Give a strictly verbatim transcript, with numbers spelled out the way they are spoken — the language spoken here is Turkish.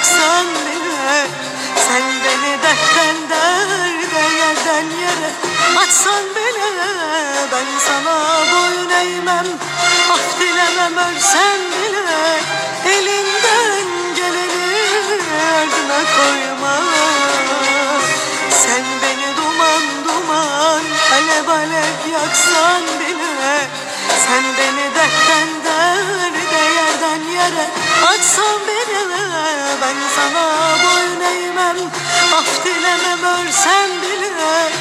yaksan bile, sen beni dertten derde, yerden yere atsan bile, ben sana boyun eğmem, af dilemem, ölsem bile elinden geleni ardına koyma. Sen beni duman duman, alev alev yaksan bile, sen beni dertten derde, yerden yere atsan bile, ben sana boyun eğmem, af dilemem, ölsem bile